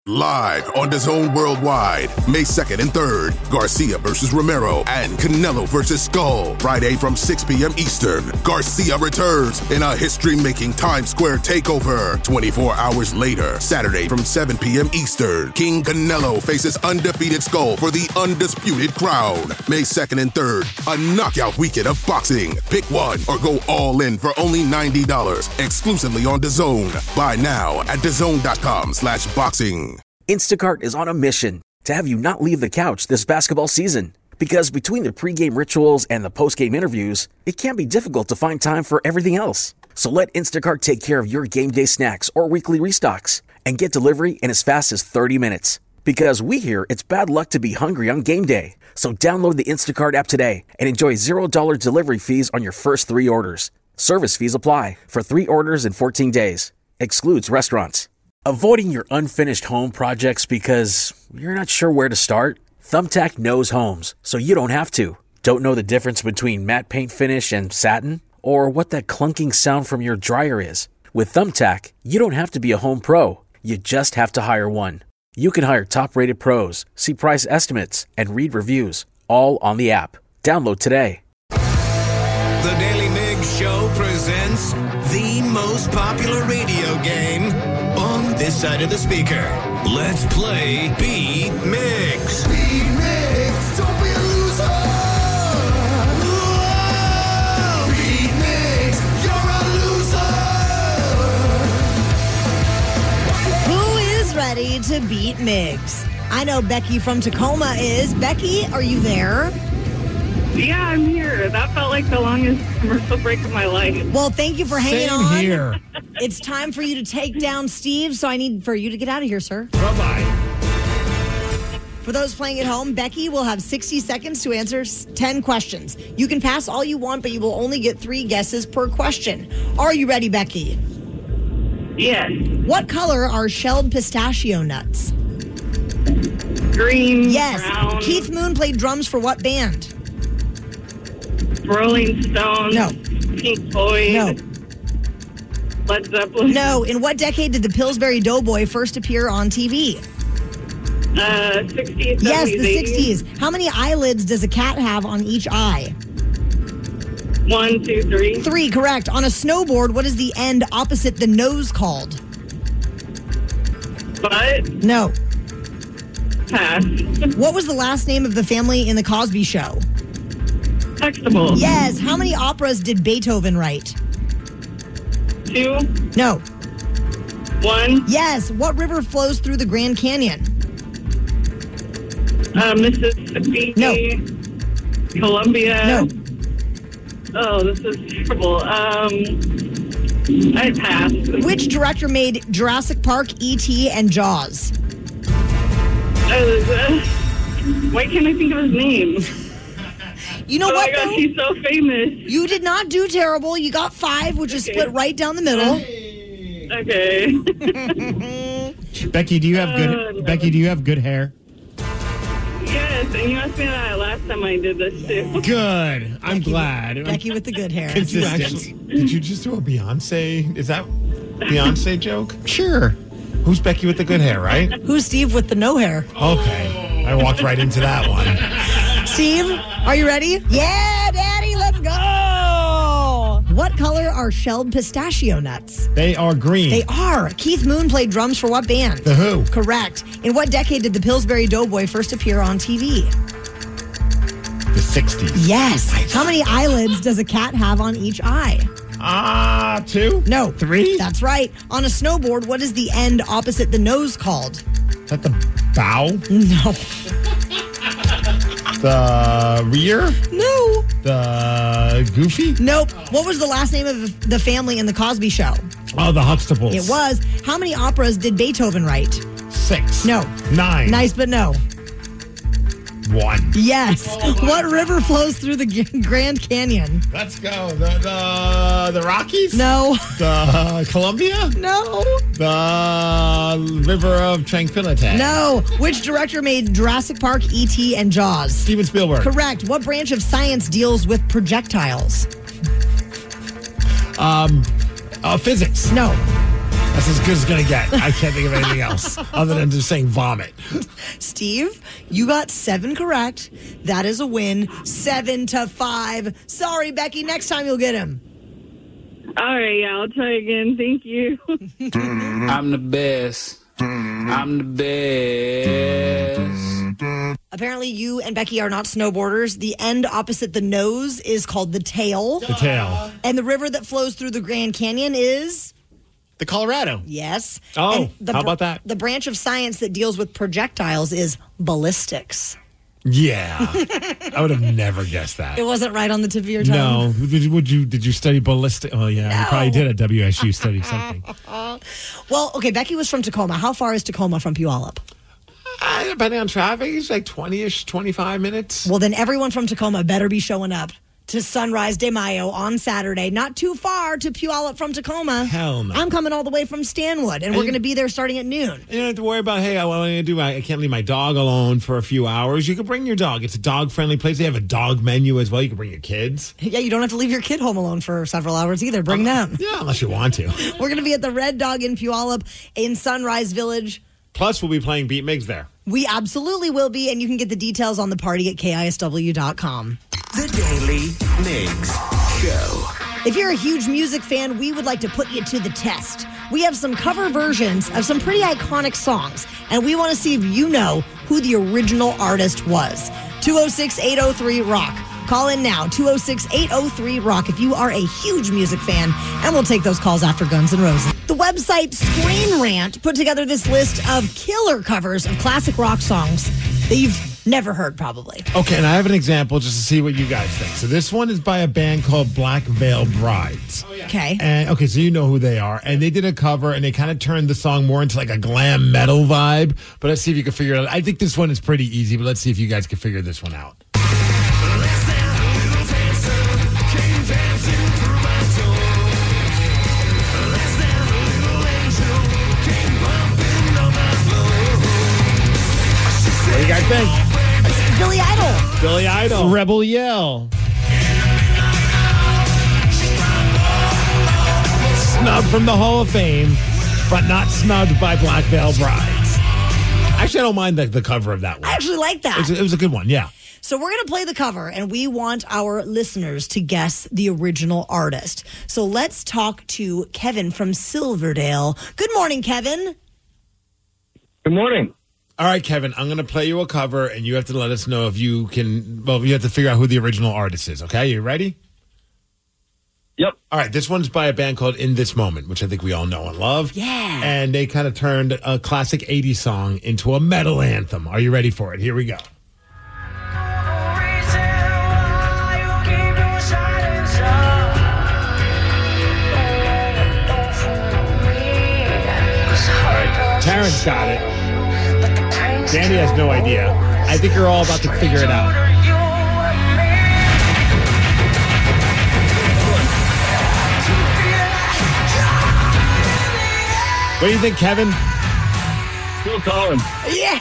Live on DAZN Worldwide, May 2nd and 3rd, Garcia versus Romero and Canelo versus Skull. Friday from 6 p.m. Eastern, Garcia returns in a history-making Times Square takeover. 24 hours later, Saturday from 7 p.m. Eastern, King Canelo faces undefeated Skull for the undisputed crown. May 2nd and 3rd, a knockout weekend of boxing. Pick one or go all in for only $90, exclusively on DAZN. Buy now at DAZN.com/boxing. Instacart is on a mission to have you not leave the couch this basketball season. Because between the pregame rituals and the postgame interviews, it can be difficult to find time for everything else. So let Instacart take care of your game day snacks or weekly restocks and get delivery in as fast as 30 minutes. Because we hear it's bad luck to be hungry on game day. So download the Instacart app today and enjoy $0 delivery fees on your first 3 orders. Service fees apply for 3 orders in 14 days. Excludes restaurants. Avoiding your unfinished home projects because you're not sure where to start? Thumbtack knows homes, so you don't have to. Don't know the difference between matte paint finish and satin? Or what that clunking sound from your dryer is? With Thumbtack, you don't have to be a home pro. You just have to hire one. You can hire top-rated pros, see price estimates, and read reviews, all on the app. Download today. The Daily Mig Show presents the most popular radio game on this side of the speaker. Let's play Beat Mix. Beat Mix, don't be a loser. Whoa. Beat Mix, you're a loser. Who is ready to beat Mix? I know Becky from Tacoma is. Becky, are you there? Yeah, I'm here. That felt like the longest commercial break of my life. Well, thank you for hanging on. Same here. It's time for you to take down Steve, so I need for you to get out of here, sir. Bye-bye. For those playing at home, Becky will have 60 seconds to answer 10 questions. You can pass all you want, but you will only get 3 guesses per question. Are you ready, Becky? Yes. What color are shelled pistachio nuts? Green, Yes. brown, Keith Moon played drums for what band? Rolling Stones, No. Pink Floyd, No. Led Zeppelin. No. In what decade did the Pillsbury Doughboy first appear on TV? 60s, 70s, Yes, the 80s. 60s. How many eyelids does a cat have on each eye? 1, 2, 3. 3, correct. On a snowboard, what is the end opposite the nose called? But No. pass. What was the last name of the family in The Cosby Show? Textable. Yes. How many operas did Beethoven write? 2, No. 1. Yes. What river flows through the Grand Canyon? Mississippi. No. Columbia. No. Oh, this is terrible. I pass. Which director made Jurassic Park, E.T., and Jaws? Why can't I think of his name? You know Oh what, my gosh, though? he's so famous. You did not do terrible. You got 5, which is split right down the middle. Okay. Becky, do you have good? No. Becky, do you have good hair? Yes, and you asked me that last time I did this too. Good. I'm glad. Becky with the good hair. Consistent. Did you just do a Beyonce? Is that Beyonce joke? Sure. Who's Becky with the good hair, right? Who's Steve with the no hair? Okay. I walked right into that one. Steve, are you ready? Yeah, Daddy, let's go. What color are shelled pistachio nuts? They are green. They are. Keith Moon played drums for what band? The Who. Correct. In what decade did the Pillsbury Doughboy first appear on TV? The 60s. Yes. How many eyelids does a cat have on each eye? 2? No. 3? That's right. On a snowboard, what is the end opposite the nose called? Is that the bow? No. The rear? No. The goofy? Nope. What was the last name of the family in The Cosby Show? Oh, the Huxtables. It was. How many operas did Beethoven write? 6. No. 9. Nice, but no. 1. Yes. What river flows through the Grand Canyon? Let's go. The Rockies? No. The Columbia? No. The River of Tranquility? No. Which director made Jurassic Park, E.T., and Jaws? Steven Spielberg. Correct. What branch of science deals with projectiles? Physics. No. That's as good as it's going to get. I can't think of anything else other than just saying vomit. Steve, you got 7 correct. That is a win. 7-5. Sorry, Becky. Next time you'll get him. All right, yeah, I'll try again. Thank you. I'm the best. I'm the best. Apparently, you and Becky are not snowboarders. The end opposite the nose is called the tail. The tail. And the river that flows through the Grand Canyon is... The Colorado. Yes. Oh, And how about that? The branch of science that deals with projectiles is ballistics. Yeah. I would have never guessed that. It wasn't right on the tip of your tongue. No. Did you study ballistic? Oh, yeah. You probably did at WSU study something. Well, okay, Becky was from Tacoma. How far is Tacoma from Puyallup? Depending on traffic, it's like 20-ish, 25 minutes. Well, then everyone from Tacoma better be showing up to Sunrise de Mayo on Saturday. Not too far to Puyallup from Tacoma. Hell no. I'm coming all the way from Stanwood, and we're going to be there starting at noon. You don't have to worry about, hey, what am I going to do? I can't leave my dog alone for a few hours. You can bring your dog. It's a dog-friendly place. They have a dog menu as well. You can bring your kids. Yeah, you don't have to leave your kid home alone for several hours either. Bring them. Yeah, unless you want to. We're going to be at the Red Dog in Puyallup in Sunrise Village. Plus, we'll be playing Beat Migs there. We absolutely will be, and you can get the details on the party at KISW.com. The Daily Migs Show. If you're a huge music fan, we would like to put you to the test. We have some cover versions of some pretty iconic songs, and we want to see if you know who the original artist was. 206-803-ROCK. Call in now, 206-803-ROCK, if you are a huge music fan, and we'll take those calls after Guns N' Roses. The website Screen Rant put together this list of killer covers of classic rock songs that you've never heard, probably. Okay, and I have an example just to see what you guys think. So this one is by a band called Black Veil Brides. Okay. And okay, so you know who they are. And they did a cover, and they kind of turned the song more into like a glam metal vibe. But let's see if you can figure it out. I think this one is pretty easy, but let's see if you guys can figure this one out. What do you guys think? Billy Idol. Billy Idol. Rebel Yell. Snubbed from the Hall of Fame, but not snubbed by Black Veil Brides. Actually, I don't mind the cover of that one. I actually like that. It was a good one, yeah. So we're going to play the cover, and we want our listeners to guess the original artist. So let's talk to Kevin from Silverdale. Good morning, Kevin. Good morning. All right, Kevin, I'm going to play you a cover, and you have to let us know if you can, well, you have to figure out who the original artist is, okay? You ready? Yep. All right, this one's by a band called In This Moment, which I think we all know and love. Yeah. And they kind of turned a classic 80s song into a metal anthem. Are you ready for it? Here we go. Terrence got it. Danny has no idea. I think you're all about to figure it out. What do you think, Kevin? Phil Collins. Yeah.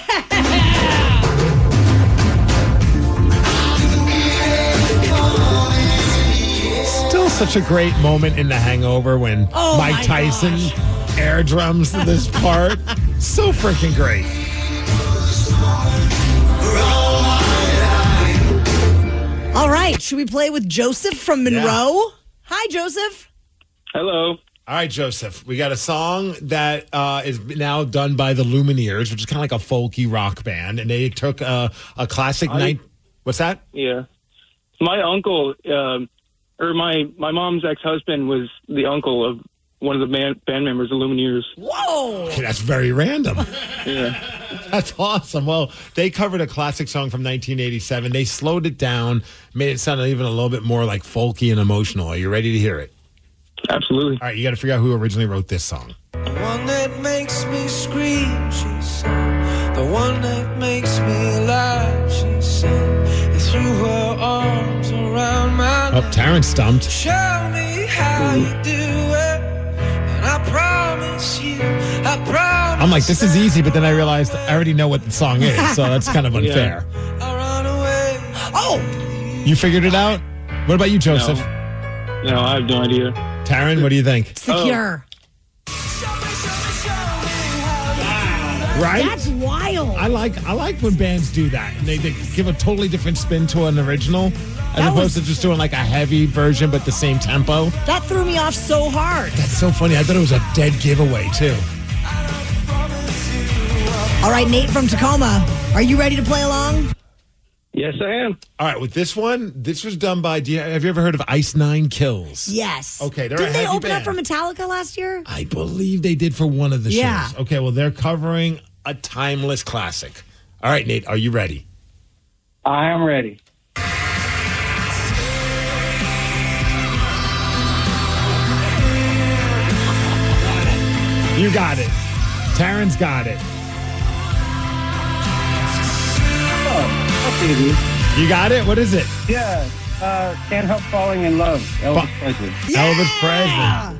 Still such a great moment in The Hangover when Mike Tyson air drums this part. So freaking great. All right. Should we play with Joseph from Monroe? Yeah. Hi, Joseph. Hello. All right, Joseph. We got a song that is now done by the Lumineers, which is kind of like a folky rock band. And they took a classic night. What's that? Yeah. My uncle, or my mom's ex-husband was the uncle of one of the band members, the Lumineers. Whoa. Okay, that's very random. Yeah. That's awesome. Well, they covered a classic song from 1987. They slowed it down, made it sound even a little bit more like folky and emotional. Are you ready to hear it? Absolutely. All right, you got to figure out who originally wrote this song. The one that makes me scream, she said. The one that makes me laugh, she said. And threw her arms around my Oh, Terrence stumped. Show me how you do it. And I promise you, I promise. I'm like, this is easy, but then I realized I already know what the song is, so that's kind of unfair. I run away. Oh. You figured it out? What about you, Joseph? No, I have no idea. Taryn, what do you think? It's The Cure. Right? That's wild. I like when bands do that. And they give a totally different spin to an original as opposed to just doing like a heavy version but the same tempo. That threw me off so hard. That's so funny. I thought it was a dead giveaway, too. All right, Nate from Tacoma, are you ready to play along? Yes, I am. All right, with this one, this was done by, have you ever heard of Ice Nine Kills? Yes. Okay, they're Didn't a they heavy open band. up for Metallica last year? I believe they did for one of the Yeah. shows. Okay, well, they're covering a timeless classic. All right, Nate, are you ready? I am ready. You got it. Taryn's got it. You got it? What is it? Yeah, Can't Help Falling in Love, Elvis Presley. Elvis Presley.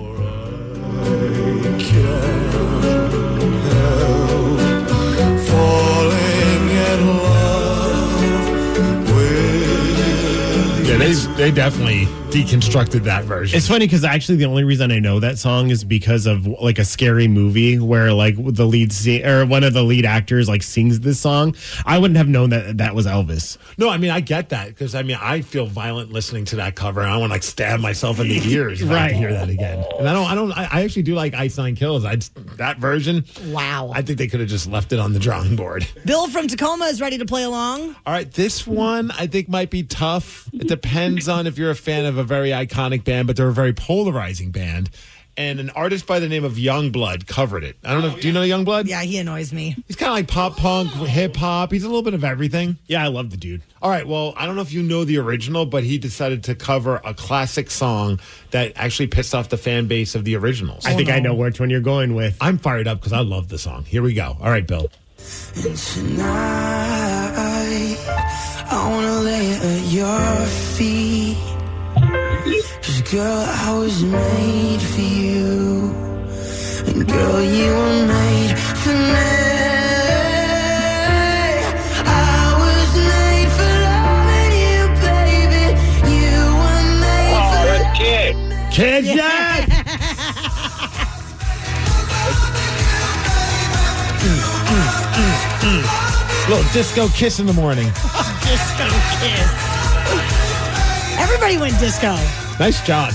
Falling in love with Yeah, they definitely deconstructed that version. It's funny because actually the only reason I know that song is because of like a scary movie where like the lead or one of the lead actors like sings this song. I wouldn't have known that was Elvis. No, I mean, I get that because I mean, I feel violent listening to that cover. And I want to like stab myself in the ears if I hear that again. And I actually do like Ice Nine Kills. That version. Wow. I think they could have just left it on the drawing board. Bill from Tacoma is ready to play along. All right, this one I think might be tough. It depends on if you're a fan of a very iconic band, but they're a very polarizing band. And an artist by the name of Youngblood covered it. I don't know. Do you know Youngblood? Yeah, he annoys me. He's kind of like pop punk, hip hop. He's a little bit of everything. Yeah, I love the dude. All right, well, I don't know if you know the original, but he decided to cover a classic song that actually pissed off the fan base of the originals. I think I know which one you're going with. I'm fired up because I love the song. Here we go. All right, Bill. And tonight, I wanna lay at your feet. 'Cause girl, I was made for you. And girl, you were made for me. I was made for loving you, baby. You were made for that's Kid. Kid, yes! Little disco kiss in the morning. Disco kiss. Everybody went disco. Nice job.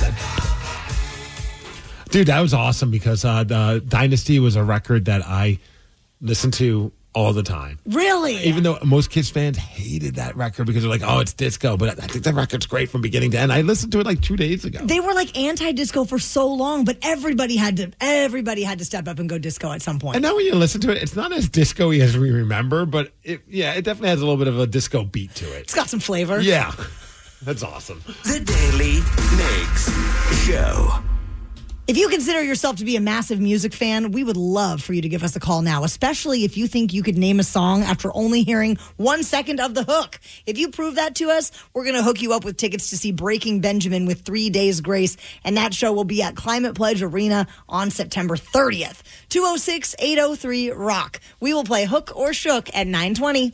Dude, that was awesome because Dynasty was a record that I listened to all the time. Really? Even though most Kiss fans hated that record because they're like, oh, it's disco. But I think that record's great from beginning to end. I listened to it like 2 days ago. They were like anti-disco for so long, but everybody had to step up and go disco at some point. And now when you listen to it, it's not as disco-y as we remember, but it definitely has a little bit of a disco beat to it. It's got some flavor. Yeah. That's awesome. The Daily Migs Show. If you consider yourself to be a massive music fan, we would love for you to give us a call now, especially if you think you could name a song after only hearing 1 second of the hook. If you prove that to us, we're going to hook you up with tickets to see Breaking Benjamin with 3 Days Grace, and that show will be at Climate Pledge Arena on September 30th. 206-803-ROCK. We will play Hook or Shook at 9:20.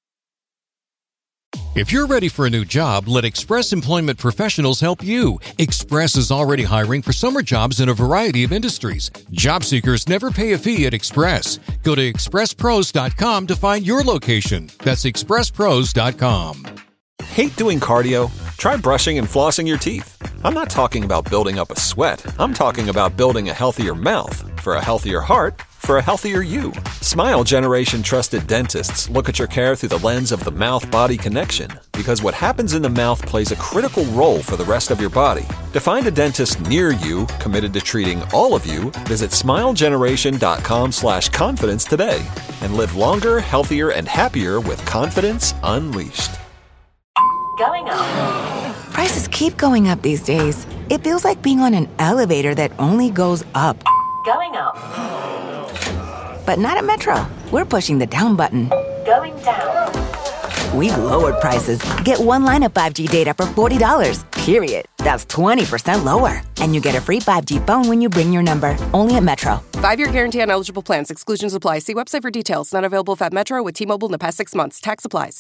If you're ready for a new job, let Express Employment Professionals help you. Express is already hiring for summer jobs in a variety of industries. Job seekers never pay a fee at Express. Go to expresspros.com to find your location. That's expresspros.com. Hate doing cardio? Try brushing and flossing your teeth. I'm not talking about building up a sweat. I'm talking about building a healthier mouth for a healthier heart for a healthier you. Smile Generation trusted dentists look at your care through the lens of the mouth-body connection because what happens in the mouth plays a critical role for the rest of your body. To find a dentist near you committed to treating all of you, visit smilegeneration.com/confidence today and live longer, healthier, and happier with confidence unleashed. Going up. Prices keep going up these days. It feels like being on an elevator that only goes up. Going up. But not at Metro. We're pushing the down button. Going down. We've lowered prices. Get one line of 5G data for $40, period. That's 20% lower. And you get a free 5G phone when you bring your number. Only at Metro. 5-year guarantee on eligible plans. Exclusions apply. See website for details. Not available at Metro with T-Mobile in the past 6 months. Tax applies.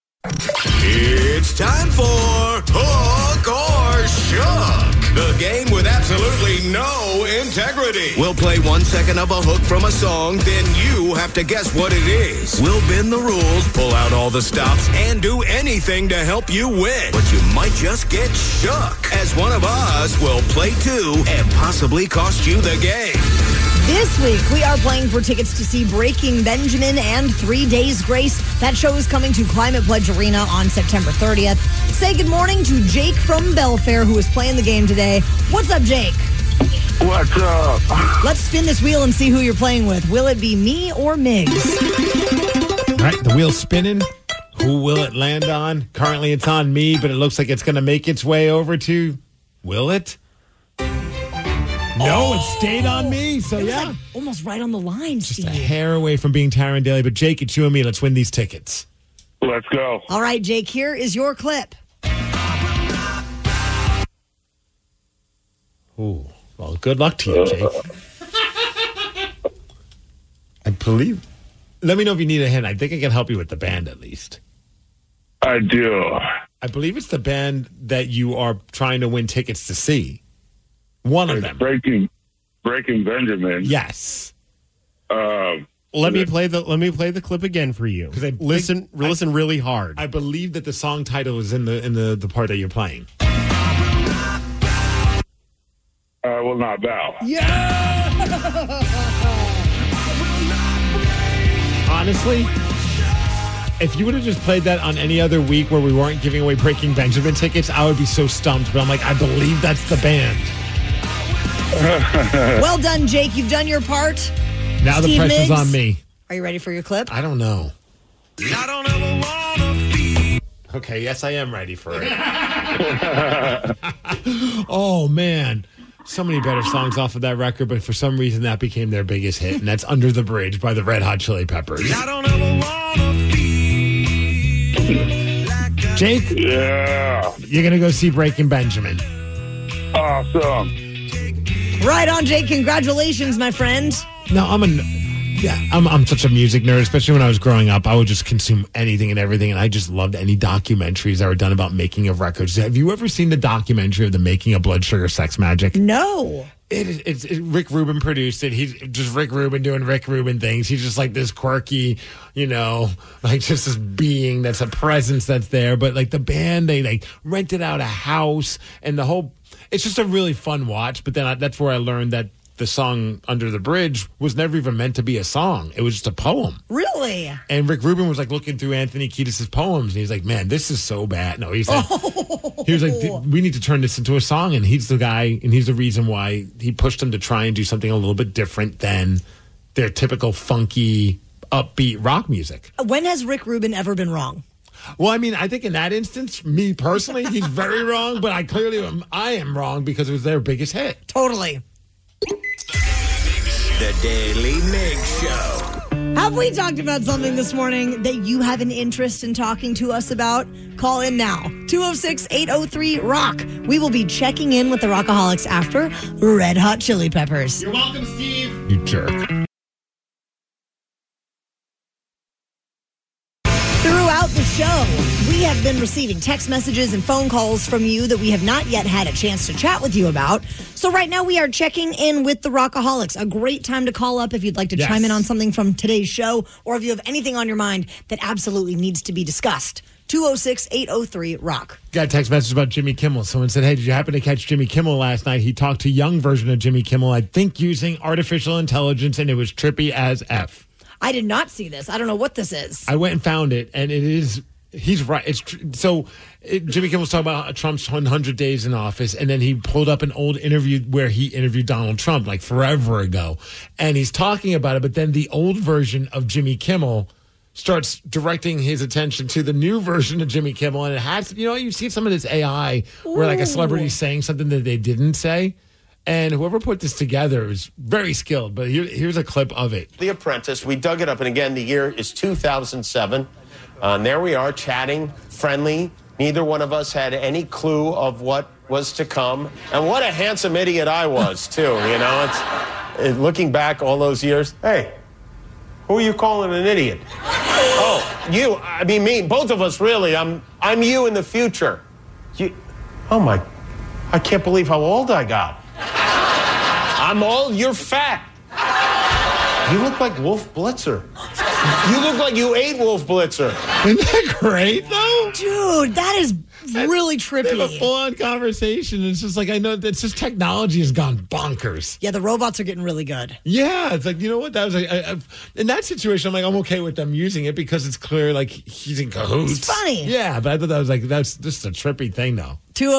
It's time for Hook or Shook, the game no integrity. We'll play 1 second of a hook from a song, then you have to guess what it is. We'll bend the rules, pull out all the stops, and do anything to help you win. But you might just get shook, as one of us will play too and possibly cost you the game. This week, we are playing for tickets to see Breaking Benjamin and 3 Days Grace. That show is coming to Climate Pledge Arena on September 30th. Say good morning to Jake from Belfair, who is playing the game today. What's up, Jake? What's up? Let's spin this wheel and see who you're playing with. Will it be me or Migs? All right, the wheel's spinning. Who will it land on? Currently, it's on me, but it looks like it's going to make its way over to... Will it? No, it stayed on me, so It was yeah. like almost right on the line, Just Steve. a hair away from being Tyron Daly, but Jake, it's you and me. Let's win these tickets. Let's go. All right, Jake, here is your clip. Ooh, well, good luck to you, Jake. I believe. Let me know if you need a hint. I think I can help you with the band at least. I do. I believe it's the band that you are trying to win tickets to see. One of them. Breaking Benjamin. Yes. Let me play the clip again for you. Because listen really hard. I believe that the song title is in the part that you're playing. I will not bow. Yeah! Honestly, if you would have just played that on any other week where we weren't giving away Breaking Benjamin tickets, I would be so stumped. But I'm like, I believe that's the band. Well done, Jake. You've done your part. Now Steve the pressure's Miggs, on me. Are you ready for your clip? I don't know. Okay, yes, I am ready for it. Oh, man. So many better songs off of that record, but for some reason that became their biggest hit, and that's Under the Bridge by the Red Hot Chili Peppers. Jake? Yeah. You're going to go see Breaking Benjamin. Awesome. Right on, Jake. Congratulations, my friend. No, I'm such a music nerd, especially when I was growing up. I would just consume anything and everything, and I just loved any documentaries that were done about making of records. Have you ever seen the documentary of the making of Blood Sugar Sex Magic? No. It's Rick Rubin produced it. He's just Rick Rubin doing Rick Rubin things. He's just like this quirky, like just this being that's a presence that's there. But like the band, they like rented out a house and the whole. It's just a really fun watch. But then that's where I learned that the song Under the Bridge was never even meant to be a song. It was just a poem. Really? And Rick Rubin was like looking through Anthony Kiedis' poems and he's like, man, this is so bad. No, he said, he was like, we need to turn this into a song. And he's the guy, and he's the reason why he pushed them to try and do something a little bit different than their typical funky, upbeat rock music. When has Rick Rubin ever been wrong? Well, I mean, I think in that instance, me personally, he's very wrong, but I am wrong because it was their biggest hit. Totally. The Daily Mix Show. Have we talked about something this morning that you have an interest in talking to us about? Call in now. 206-803-ROCK. We will be checking in with the Rockaholics after Red Hot Chili Peppers. You're welcome, Steve. You jerk. Throughout the show, we have been receiving text messages and phone calls from you that we have not yet had a chance to chat with you about. So right now we are checking in with the Rockaholics. A great time to call up if you'd like to chime in on something from today's show, or if you have anything on your mind that absolutely needs to be discussed. 206-803-ROCK. Got a text message about Jimmy Kimmel. Someone said, hey, did you happen to catch Jimmy Kimmel last night? He talked to a young version of Jimmy Kimmel, I think using artificial intelligence, and it was trippy as F. I did not see this. I don't know what this is. I went and found it, and it is... He's right. Jimmy Kimmel's talking about Trump's 100 days in office, and then he pulled up an old interview where he interviewed Donald Trump like forever ago, and he's talking about it. But then the old version of Jimmy Kimmel starts directing his attention to the new version of Jimmy Kimmel, and it has, you see some of this AI where like a celebrity is saying something that they didn't say. And whoever put this together is very skilled. But here's a clip of it. The Apprentice. We dug it up, and again, the year is 2007. And there we are, chatting, friendly. Neither one of us had any clue of what was to come. And what a handsome idiot I was, too. It's looking back all those years. Hey, who are you calling an idiot? Oh, you. I mean, me. Both of us, really. I'm you in the future. Oh my! I can't believe how old I got. I'm old, you're fat. You look like Wolf Blitzer. You look like you ate Wolf Blitzer. Isn't that great, though? Dude, that is really trippy. They have a full-on conversation. It's just like, I know, it's just technology has gone bonkers. Yeah, the robots are getting really good. Yeah, it's like, you know what? That was like, in that situation, I'm like, I'm okay with them using it because it's clear, like, he's in cahoots. It's funny. Yeah, but I thought that was like, that's just a trippy thing, though.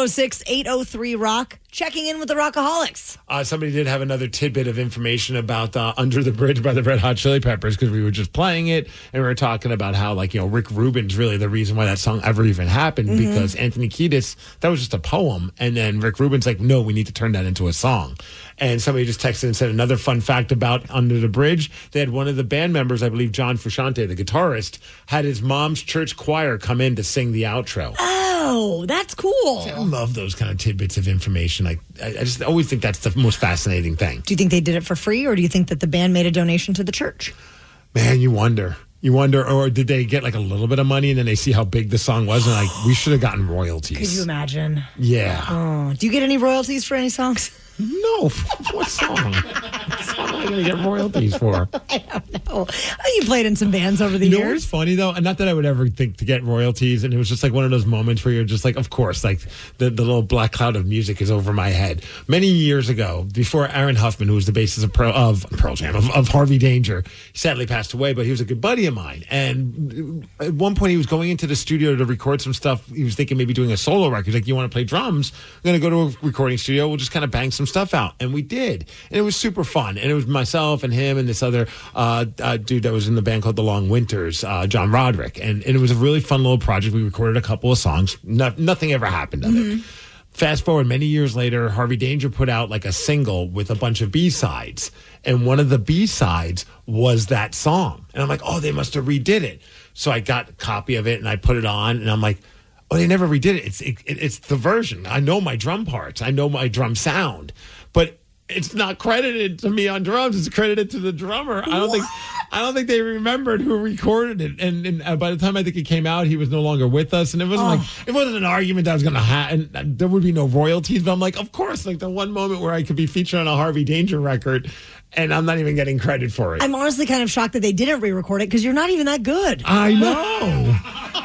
206-803-ROCK, checking in with the Rockaholics. Somebody did have another tidbit of information about Under the Bridge by the Red Hot Chili Peppers, because we were just playing it and we were talking about how, like, you know, Rick Rubin's really the reason why that song ever even happened, because Anthony Kiedis, that was just a poem, and then Rick Rubin's like, no, we need to turn that into a song. And somebody just texted and said another fun fact about Under the Bridge. They had one of the band members, I believe John Frusciante, the guitarist, had his mom's church choir come in to sing the outro. Oh, that's cool. I love those kind of tidbits of information. Like, I just always think that's the most fascinating thing. Do you think they did it for free, or do you think that the band made a donation to the church? Man, you wonder. You wonder, or did they get like a little bit of money and then they see how big the song was and like, we should have gotten royalties. Could you imagine? Yeah. Oh, do you get any royalties for any songs? No. What song? What song am I going to get royalties for? I don't know. You played in some bands over the You know years. what's funny, though? And not that I would ever think to get royalties. And it was just like one of those moments where you're just like, of course, like the little black cloud of music is over my head. Many years ago, before Aaron Huffman, who was the bassist of Pearl Jam, of Harvey Danger, he sadly passed away, but he was a good buddy of mine. And at one point, he was going into the studio to record some stuff. He was thinking maybe doing a solo record. He's like, you want to play drums? I'm going to go to a recording studio. We'll just kind of bang some stuff out. And we did. And it was super fun. And it was myself and him and this other dude that was in the band called The Long Winters, John Roderick. And it was a really fun little project. We recorded a couple of songs. Nothing ever happened of it. Fast forward many years later, Harvey Danger put out like a single with a bunch of B-sides. And one of the B-sides was that song. And I'm like, oh, they must have redid it. So I got a copy of it and I put it on and I'm like, oh, they never redid it. It's the version. I know my drum parts. I know my drum sound. But it's not credited to me on drums. It's credited to the drummer. I don't think they remembered who recorded it. And by the time I think it came out, he was no longer with us. And it wasn't it wasn't an argument that was going to happen. There would be no royalties. But I'm like, of course, like the one moment where I could be featured on a Harvey Danger record, and I'm not even getting credit for it. I'm honestly kind of shocked that they didn't re-record it because you're not even that good. I know.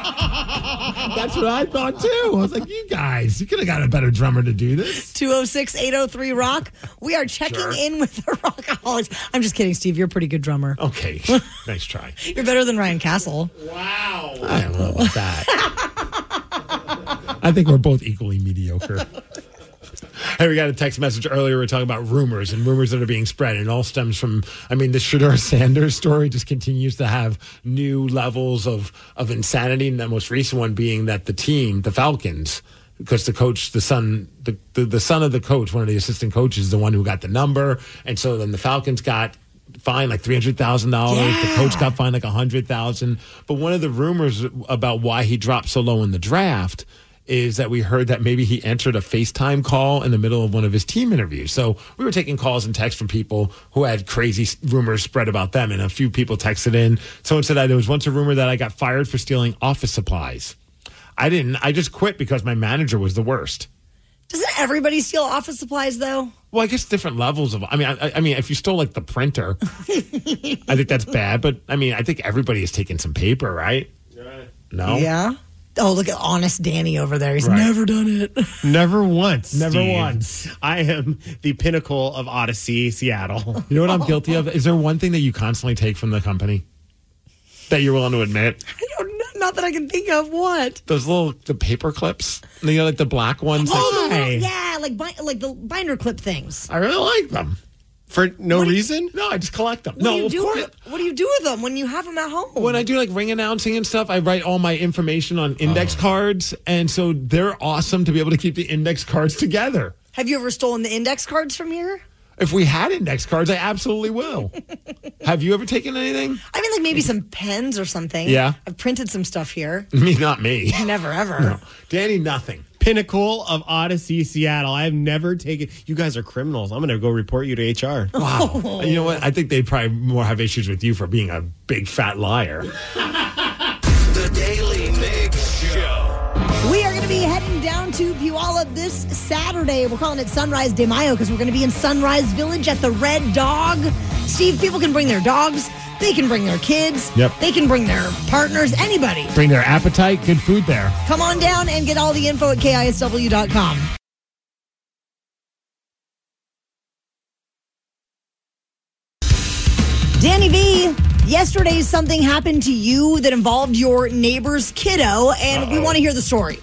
That's what I thought too. I was like, you guys, you could have got a better drummer to do this. 206-803-ROCK. We are checking in with the Rockaholics. I'm just kidding, Steve. You're a pretty good drummer. Okay. Nice try. You're better than Ryan Castle. Wow. I don't know about that. I think we're both equally mediocre. Hey, we got a text message earlier. We were talking about rumors and rumors that are being spread. And it all stems from, I mean, the Shedeur Sanders story just continues to have new levels of insanity. And the most recent one being that the team, the Falcons, because the coach, the son of the coach, one of the assistant coaches, the one who got the number. And so then the Falcons got fined like $300,000. Yeah. The coach got fined like $100,000. But one of the rumors about why he dropped so low in the draft is that we heard that maybe he entered a FaceTime call in the middle of one of his team interviews. So we were taking calls and texts from people who had crazy rumors spread about them, and a few people texted in. Someone said there was once a rumor that I got fired for stealing office supplies. I didn't. I just quit because my manager was the worst. Doesn't everybody steal office supplies, though? Well, I guess different levels of. I mean, if you stole like the printer, I think that's bad. But I mean, I think everybody has taken some paper, right? No. Yeah. Oh, look at Honest Danny over there. He's never done it. Never once. Never Steve. once. I am the pinnacle of Odyssey, Seattle. You know what I'm guilty of? Is there one thing that you constantly take from the company that you're willing to admit? I don't know. Not that I can think of. What? Those the paper clips. You know, like the black ones. Yeah, like the binder clip things. I really like them. For no reason? No, I just collect them. What do you do with them when you have them at home? When I do like ring announcing and stuff, I write all my information on index cards. And so they're awesome to be able to keep the index cards together. Have you ever stolen the index cards from here? If we had index cards, I absolutely will. Have you ever taken anything? I mean, like maybe some pens or something. Yeah. I've printed some stuff here. Not me. Never, ever. No. Danny, nothing. Pinnacle of Odyssey, Seattle. I have never taken. You guys are criminals. I'm going to go report you to HR. Wow. You know what? I think they'd probably more have issues with you for being a big fat liar. The Daily Mix Show. We are going to be heading down to to Puyallup this Saturday. We're calling it Sunrise de Mayo because we're going to be in Sunrise Village at the Red Dog. Steve, people can bring their dogs. They can bring their kids. Yep. They can bring their partners. Anybody. Bring their appetite. Good food there. Come on down and get all the info at KISW.com. Danny V, yesterday something happened to you that involved your neighbor's kiddo, and we want to hear the story.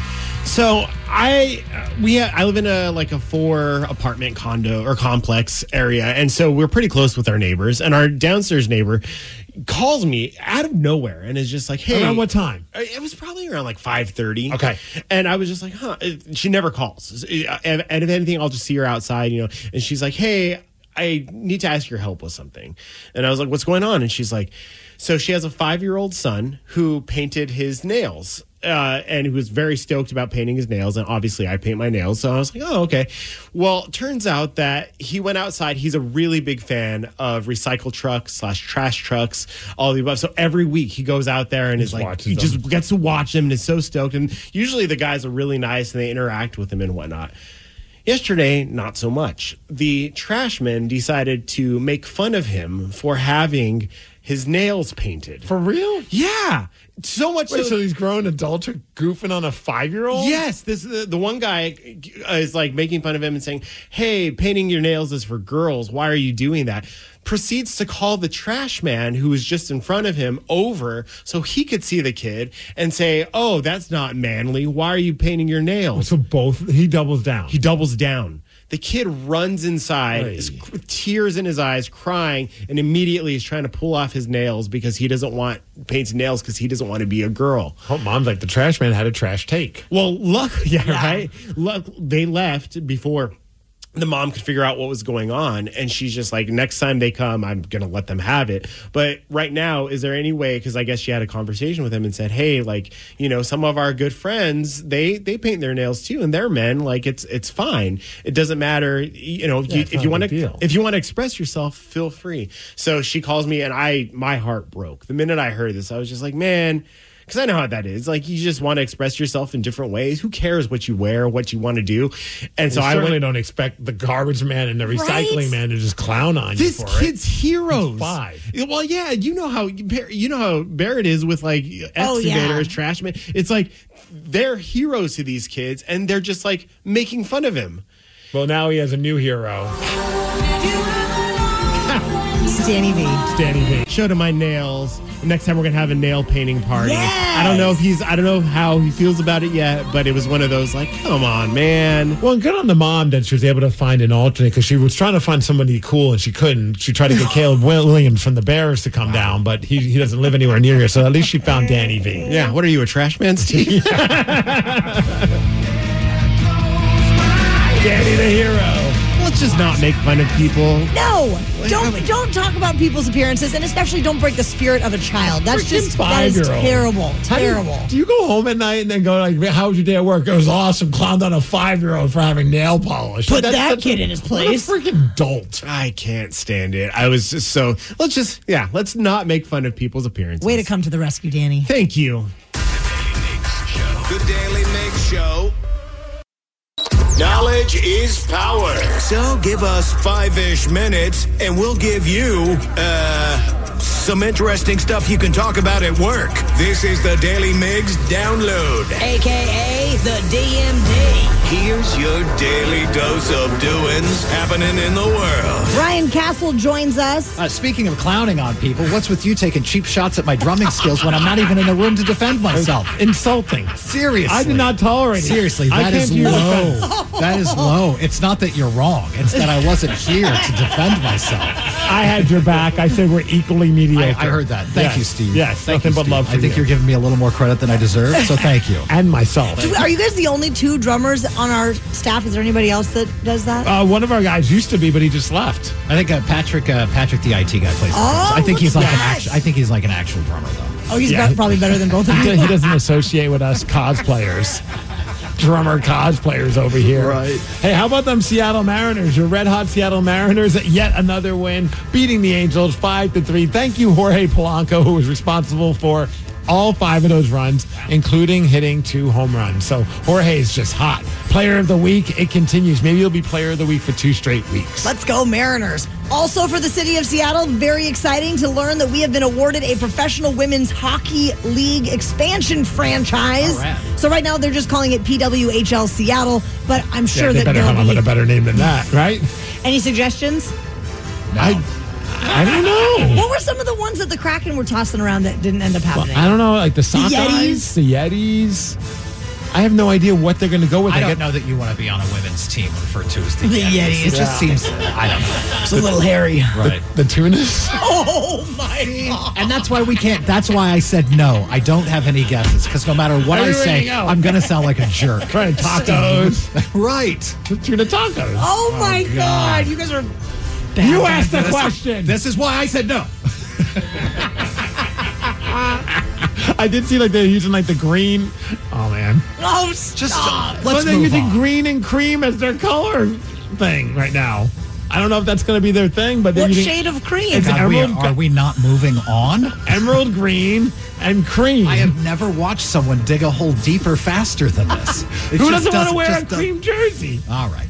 So I live in a 4 apartment condo or complex area, and so we're pretty close with our neighbors. And our downstairs neighbor calls me out of nowhere and is just like, "Hey." Around what time? It was probably around 5:30. Okay. And I was just like, "Huh." She never calls, and if anything, I'll just see her outside, And she's like, "Hey, I need to ask your help with something." And I was like, "What's going on?" And she's like, so she has a 5-year-old son who painted his nails. And he was very stoked about painting his nails. And obviously I paint my nails. So I was like, oh, okay. Well, it turns out that he went outside. He's a really big fan of recycle trucks / trash trucks, all the above. So every week he goes out there and he just gets to watch them and is so stoked. And usually the guys are really nice and they interact with him and whatnot. Yesterday, not so much. The trashman decided to make fun of him for having his nails painted. For real? Yeah. So much so these grown adults are goofing on a 5-year-old? Yes. The one guy is making fun of him and saying, "Hey, painting your nails is for girls. Why are you doing that?" Proceeds to call the trash man who was just in front of him over so he could see the kid and say, "Oh, that's not manly. Why are you painting your nails?" So he doubles down. He doubles down. The kid runs inside, with tears in his eyes, crying, and immediately is trying to pull off his nails because he doesn't want paints nails because he doesn't want to be a girl. Oh, mom's like, the trash man had a trash take. Well, right? They left before the mom could figure out what was going on, and she's just like, next time they come, I'm going to let them have it. But right now, is there any way, because I guess she had a conversation with him and said, hey, some of our good friends, they paint their nails too, and they're men, it's fine. It doesn't matter, if you want to express yourself, feel free. So she calls me, and my heart broke. The minute I heard this, I was just like, man, because I know how that is. You just want to express yourself in different ways. Who cares what you wear, what you want to do? And so I certainly don't expect the garbage man and the recycling man to just clown on you for it. This kid's heroes. He's 5. Well, yeah, you know how Barrett is with excavators, trash men. It's they're heroes to these kids, and they're just making fun of him. Well, now he has a new hero. Danny V. Danny V. Showed him my nails. Next time we're gonna have a nail painting party. Yes! I don't know how he feels about it yet, but it was one of those come on, man. Well, good on the mom that she was able to find an alternate because she was trying to find somebody cool and she couldn't. She tried to get Caleb Williams from the Bears to come down, but he doesn't live anywhere near here. So at least she found Danny V. Yeah. What are you, a trash man, Steve? Danny the hero. Let's just not make fun of people. No, don't talk about people's appearances, and especially don't break the spirit of a child. That is terrible. Terrible. Do you go home at night and then go how was your day at work? It was awesome. Clowned on a 5-year-old for having nail polish. Put that kid in his place. What a freaking dolt. I can't stand it. I was just let's not make fun of people's appearances. Way to come to the rescue, Danny. Thank you. The Daily Mix Show. Knowledge is power. So give us 5-ish minutes and we'll give you, some interesting stuff you can talk about at work. This is the Daily Migs Download. AKA the DMD. Here's your daily dose of doings happening in the world. Ryan Castle joins us. Speaking of clowning on people, what's with you taking cheap shots at my drumming skills when I'm not even in the room to defend myself? Insulting. Seriously. I did not tolerate it. Seriously, that is low. That is low. It's not that you're wrong. It's that I wasn't here to defend myself. I had your back. I said we're equally mediocre. I heard that. Thank you, Steve. Yes, thank nothing you, but Steve. love for I think you. you're giving me a little more credit than I deserve, so thank you. And myself. Are you guys the only 2 drummers on our staff? Is there anybody else that does that? One of our guys used to be, but he just left. I think Patrick, the IT guy, plays. I think he's like an actual drummer, though. Oh, he's probably better than both of you. He doesn't associate with us cosplayers. Drummer cosplayers over here. Right. Hey, how about them Seattle Mariners? Your red-hot Seattle Mariners, yet another win, beating the Angels 5-3. Thank you, Jorge Polanco, who was responsible for all 5 of those runs, including hitting 2 home runs. So Jorge is just hot. Player of the week, it continues. Maybe he'll be player of the week for 2 straight weeks. Let's go Mariners. Also for the city of Seattle, very exciting to learn that we have been awarded a professional women's hockey league expansion franchise. So right now they're just calling it PWHL Seattle, but I'm sure that better come up with a better name than that, right? Any suggestions? No. I don't know. What were some of the ones that the Kraken were tossing around that didn't end up happening? Well, I don't know, like the Yetis? The Yetis. I have no idea what they're going to go with. I don't know that you want to be on a women's team referred to as the The Yetis. Yetis. It just seems, I don't know. It's a little hairy. Right. The tunas? Oh, my God. And that's why we can't, that's why I said no. I don't have any guesses, because no matter what I say, I'm going to sound like a jerk. Right, tacos. Right. The tuna tacos. Oh, my God. You guys are bad. You asked the question. This is why I said no. I did see like they're using like the green. Oh man! Oh, stop. Let's they're using green and cream as their color thing right now. I don't know if that's going to be their thing, but they're What using, shade of cream? It's Are we not moving on? Emerald green and cream. I have never watched someone dig a hole deeper faster than this. Who doesn't want to wear a cream jersey? All right.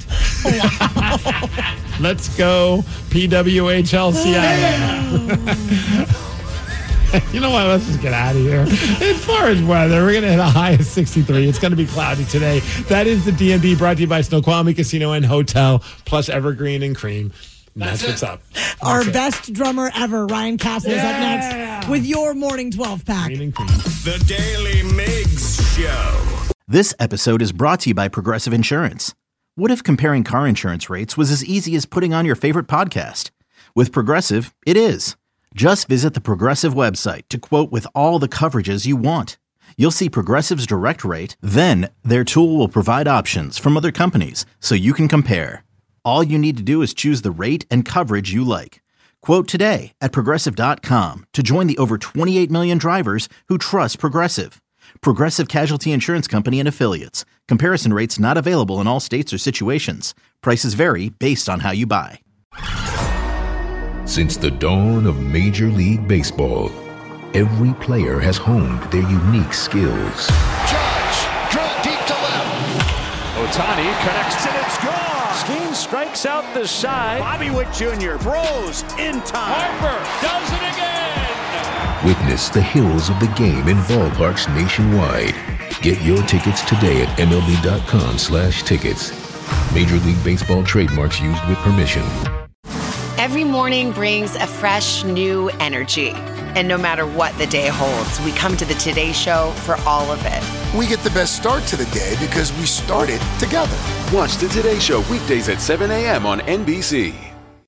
Let's go PWHL Seattle. You know what? Let's just get out of here. As far as weather, we're going to hit a high of 63. It's going to be cloudy today. That is the DMV brought to you by Snoqualmie Casino and Hotel, plus Evergreen and Cream. That's what's up. Our best drummer ever, Ryan Castle, is up next with your Morning 12 pack. The Daily Migs Show. This episode is brought to you by Progressive Insurance. What if comparing car insurance rates was as easy as putting on your favorite podcast? With Progressive, it is. Just visit the Progressive website to quote with all the coverages you want. You'll see Progressive's direct rate, then their tool will provide options from other companies so you can compare. All you need to do is choose the rate and coverage you like. Quote today at Progressive.com to join the over 28 million drivers who trust Progressive. Progressive Casualty Insurance Company and Affiliates. Comparison rates not available in all states or situations. Prices vary based on how you buy. Since the dawn of Major League Baseball, every player has honed their unique skills. Judge, drill deep to left. Ohtani connects and it's gone. Skeen strikes out the side. Bobby Witt Jr. throws in time. Harper does it again. Witness the hills of the game in ballparks nationwide. Get your tickets today at MLB.com/tickets. Major League Baseball trademarks used with permission. Every morning brings a fresh, new energy. And no matter what the day holds, we come to the Today Show for all of it. We get the best start to the day because we started together. Watch the Today Show weekdays at 7 a.m. on NBC.